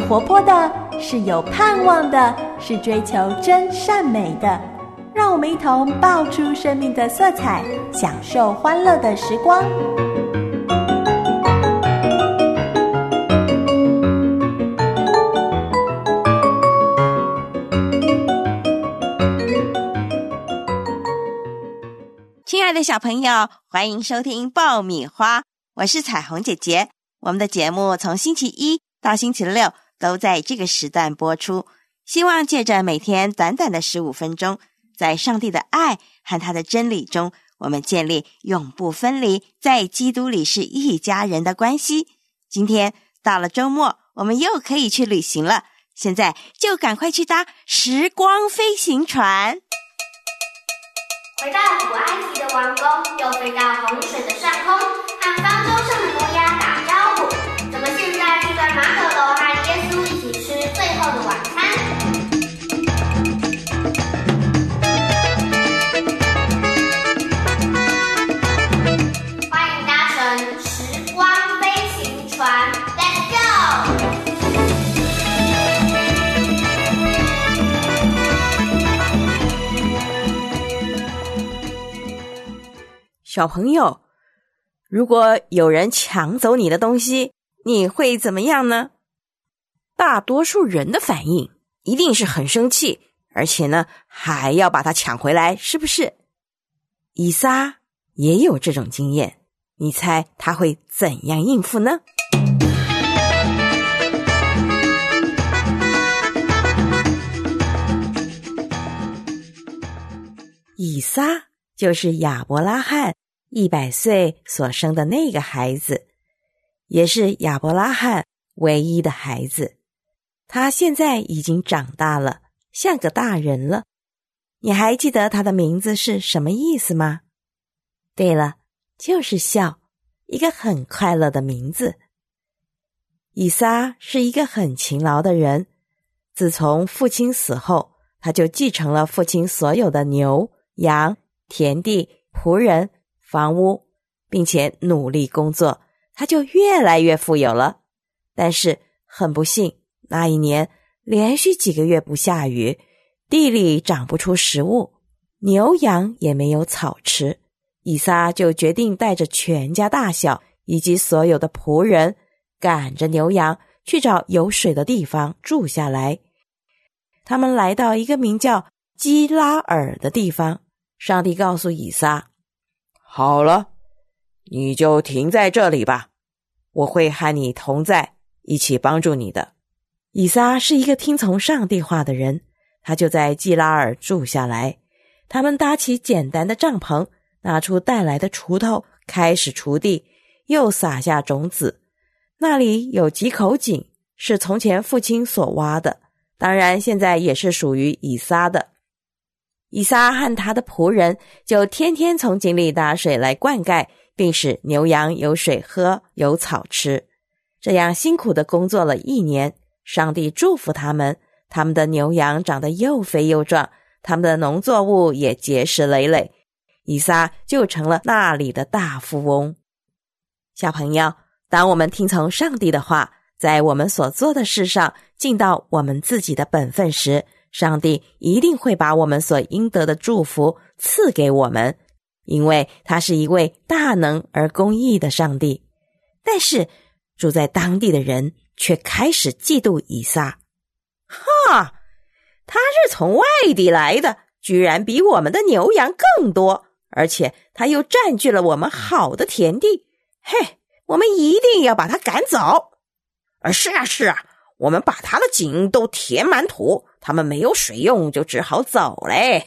活泼的，是有盼望的，是追求真善美的。让我们一同爆出生命的色彩，享受欢乐的时光。 亲爱的小朋友，欢迎收听爆米花，我是彩虹姐姐。我们的节目从星期一到星期六都在这个时段播出，希望借着每天短短的15分钟，在上帝的爱和他的真理中，我们建立永不分离，在基督里是一家人的关系。今天到了周末，我们又可以去旅行了，现在就赶快去搭时光飞行船。 回到古埃及的王宫，又飞到洪水的上空，和方舟上的挪亚打招呼。怎么现在住在马可楼和耶稣一起吃最后的晚餐？欢迎搭乘时光飞行船 ，Let's go！ 小朋友，如果有人抢走你的东西，你会怎么样呢？大多数人的反应一定是很生气，而且呢，还要把它抢回来，是不是？以撒也有这种经验，你猜他会怎样应付呢？以撒就是亚伯拉罕100岁所生的那个孩子，也是亚伯拉罕唯一的孩子。他现在已经长大了，像个大人了。你还记得他的名字是什么意思吗？对了，就是笑，一个很快乐的名字。以撒是一个很勤劳的人，自从父亲死后，他就继承了父亲所有的牛、羊、田地、仆人、房屋，并且努力工作，他就越来越富有了。但是很不幸，那一年连续几个月不下雨，地里长不出食物，牛羊也没有草吃。以撒就决定带着全家大小以及所有的仆人，赶着牛羊去找有水的地方住下来。他们来到一个名叫基拉尔的地方，上帝告诉以撒，好了，你就停在这里吧，我会和你同在，一起帮助你的。以撒是一个听从上帝话的人，他就在基拉尔住下来。他们搭起简单的帐篷，拿出带来的锄头，开始锄地，又撒下种子。那里有几口井，是从前父亲所挖的，当然现在也是属于以撒的。以撒和他的仆人就天天从井里打水来灌溉，并使牛羊有水喝，有草吃。这样辛苦地工作了1年，上帝祝福他们，他们的牛羊长得又肥又壮，他们的农作物也结实累累。以撒就成了那里的大富翁。小朋友，当我们听从上帝的话，在我们所做的事上尽到我们自己的本分时，上帝一定会把我们所应得的祝福赐给我们，因为他是一位大能而公义的上帝。但是住在当地的人却开始嫉妒以撒。哈，他是从外地来的，居然比我们的牛羊更多，而且他又占据了我们好的田地。嘿，我们一定要把他赶走。是啊，我们把他的井都填满土，他们没有水用，就只好走嘞。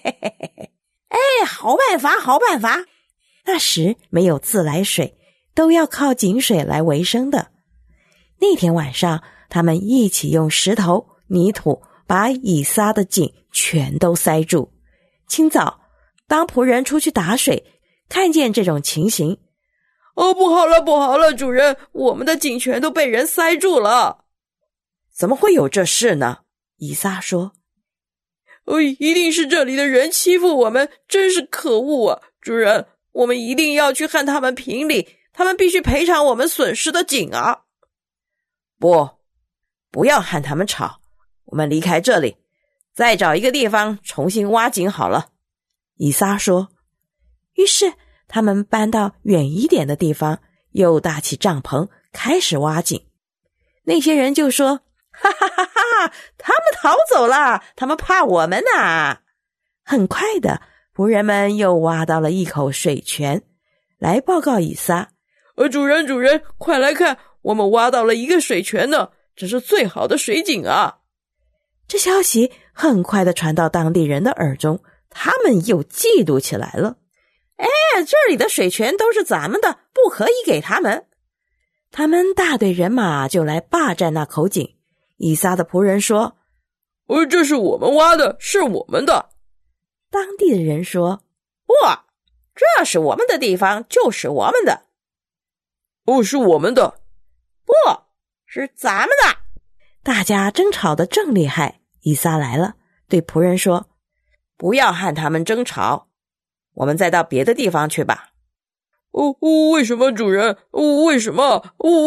好办法。那时没有自来水，都要靠井水来维生的。那天晚上，他们一起用石头、泥土把以撒的井全都塞住。清早，当仆人出去打水，看见这种情形，不好了，主人，我们的井全都被人塞住了。怎么会有这事呢？以撒说，一定是这里的人欺负我们，真是可恶啊！主人，我们一定要去和他们评理，他们必须赔偿我们损失的井啊。不， 不要和他们吵，我们离开这里，再找一个地方重新挖井好了。以撒说。于是他们搬到远一点的地方，又搭起帐篷，开始挖井。那些人就说，哈哈哈哈，他们逃走了，他们怕我们啊。很快的，仆人们又挖到了一口水泉，来报告以撒，主人，快来看，我们挖到了一个水泉呢，这是最好的水井啊。这消息很快的传到当地人的耳中，他们又嫉妒起来了。这里的水泉都是咱们的，不可以给他们。他们大队人马就来霸占那口井。以撒的仆人说，这是我们挖的，是我们的。当地的人说，不，这是我们的地方，就是我们的。是我们的。不，是咱们的。大家争吵得正厉害。以撒来了，对仆人说，不要和他们争吵，我们再到别的地方去吧。为什么主人？为什么？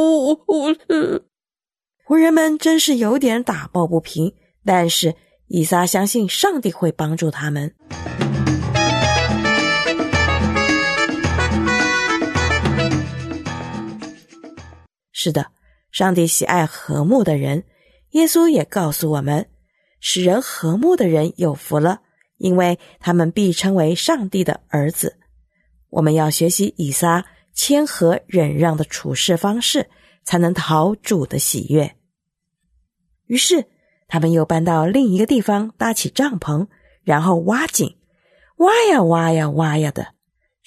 仆人们真是有点打抱不平，但是以撒相信上帝会帮助他们。是的，上帝喜爱和睦的人，耶稣也告诉我们，使人和睦的人有福了，因为他们必称为上帝的儿子。我们要学习以撒谦和忍让的处事方式，才能讨主的喜悦。于是他们又搬到另一个地方搭起帐篷，然后挖井，挖呀挖呀挖呀的，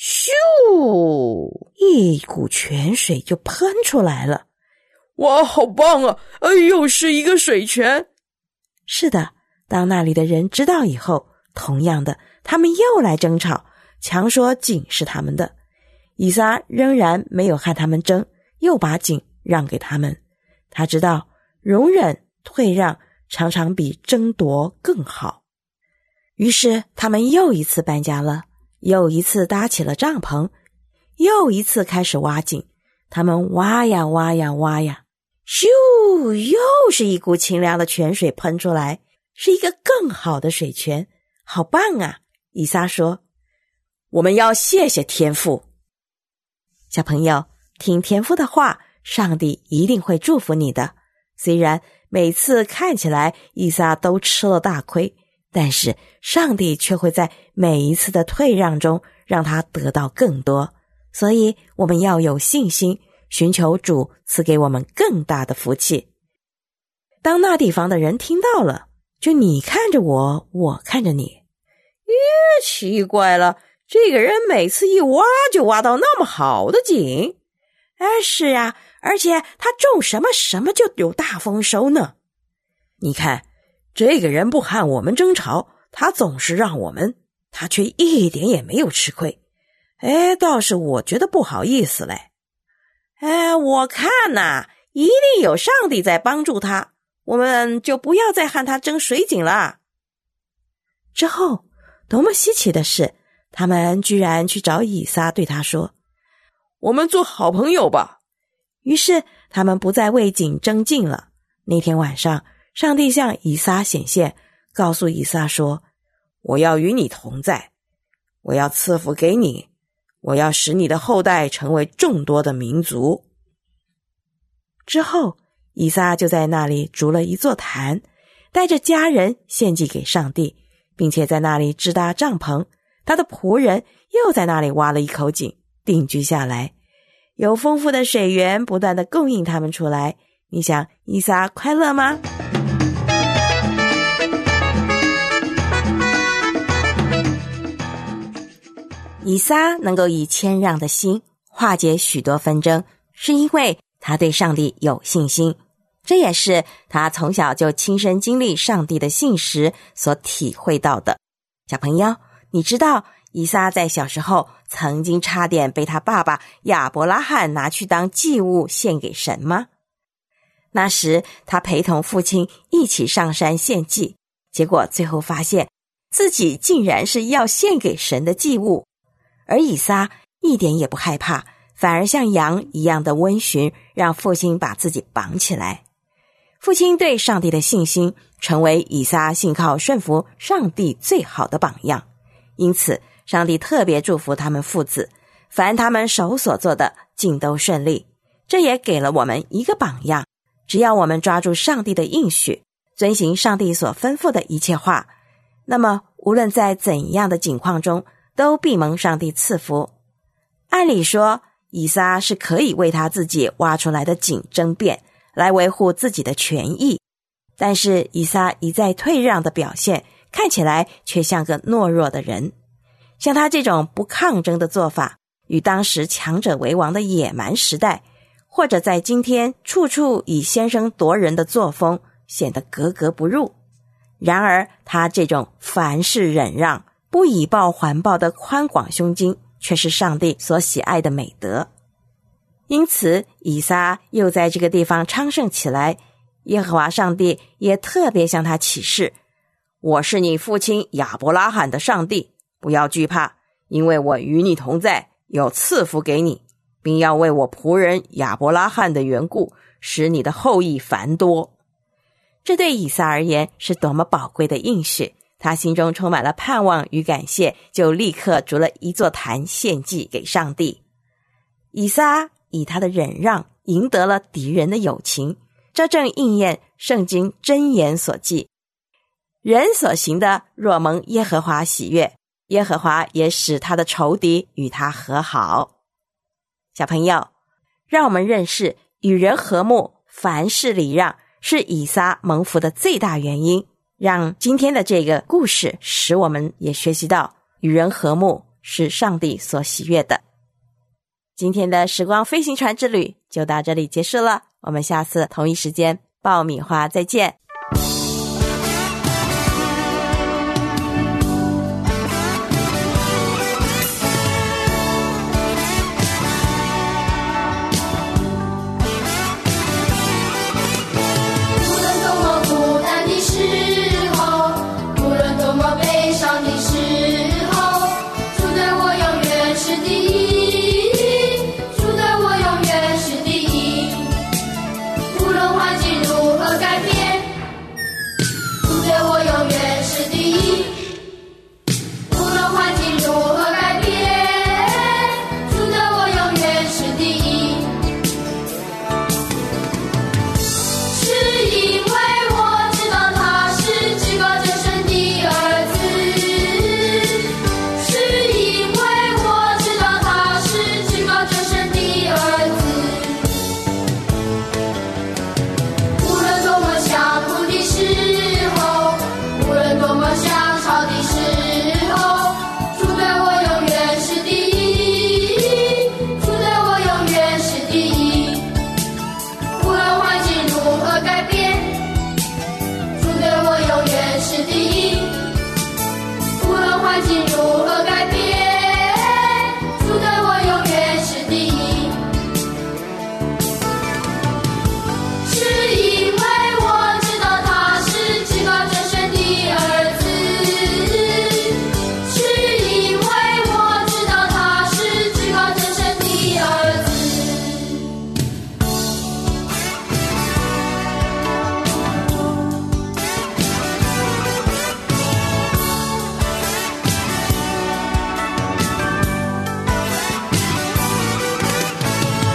咻，一股泉水就喷出来了。哇，好棒啊！又是一个水泉。是的，当那里的人知道以后，同样的，他们又来争吵，强说井是他们的。以撒仍然没有和他们争，又把井让给他们。他知道容忍退让常常比争夺更好。于是他们又一次搬家了，又一次搭起了帐篷，又一次开始挖井。他们挖呀挖呀挖呀，咻，又是一股清凉的泉水喷出来，是一个更好的水泉。好棒啊！以撒说，我们要谢谢天父。小朋友，听天父的话，上帝一定会祝福你的。虽然每次看起来以撒都吃了大亏，但是上帝却会在每一次的退让中让他得到更多。所以我们要有信心，寻求主赐给我们更大的福气。当那地方的人听到了，就你看着我，我看着你，奇怪了，这个人每次一挖就挖到那么好的井。是啊，而且他种什么什么就有大丰收呢。你看，这个人不和我们争吵，他总是让我们，他却一点也没有吃亏。倒是我觉得不好意思嘞。我看呐，一定有上帝在帮助他，我们就不要再和他争水井了。之后，多么稀奇的是，他们居然去找以撒，对他说，我们做好朋友吧。于是他们不再为井争竞了。那天晚上，上帝向以撒显现，告诉以撒说，我要与你同在，我要赐福给你，我要使你的后代成为众多的民族。之后，以撒就在那里筑了一座坛，带着家人献祭给上帝，并且在那里支搭帐篷。他的仆人又在那里挖了一口井，定居下来。有丰富的水源不断地供应他们出来。你想，以撒快乐吗？以撒能够以谦让的心化解许多纷争，是因为他对上帝有信心。这也是他从小就亲身经历上帝的信实所体会到的。小朋友，你知道以撒在小时候曾经差点被他爸爸亚伯拉罕拿去当祭物献给神吗？那时他陪同父亲一起上山献祭，结果最后发现自己竟然是要献给神的祭物。而以撒一点也不害怕，反而像羊一样的温驯，让父亲把自己绑起来。 父亲对上帝的信心成为以撒信靠顺服上帝最好的榜样，因此上帝特别祝福他们父子，凡他们手所做的尽都顺利。这也给了我们一个榜样，只要我们抓住上帝的应许，遵行上帝所吩咐的一切话，那么无论在怎样的境况中，都必蒙上帝赐福。按理说，以撒是可以为他自己挖出来的井争辩，来维护自己的权益，但是以撒一再退让的表现，看起来却像个懦弱的人。像他这种不抗争的做法，与当时强者为王的野蛮时代，或者在今天处处以先声夺人的作风，显得格格不入。然而他这种凡事忍让，不以报还报的宽广胸襟，却是上帝所喜爱的美德。因此以撒又在这个地方昌盛起来，耶和华上帝也特别向他起誓，我是你父亲亚伯拉罕的上帝，不要惧怕，因为我与你同在，有赐福给你，并要为我仆人亚伯拉罕的缘故，使你的后裔繁多。这对以撒而言是多么宝贵的应许，他心中充满了盼望与感谢，就立刻筑了一座坛献祭给上帝。以撒以他的忍让赢得了敌人的友情，这正应验圣经箴言所记，人所行的若蒙耶和华喜悦，耶和华也使他的仇敌与他和好。小朋友，让我们认识与人和睦，凡事礼让，是以撒蒙福的最大原因。让今天的这个故事使我们也学习到，与人和睦是上帝所喜悦的。今天的时光飞行船之旅就到这里结束了，我们下次同一时间爆米花再见。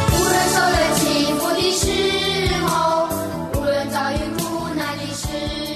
是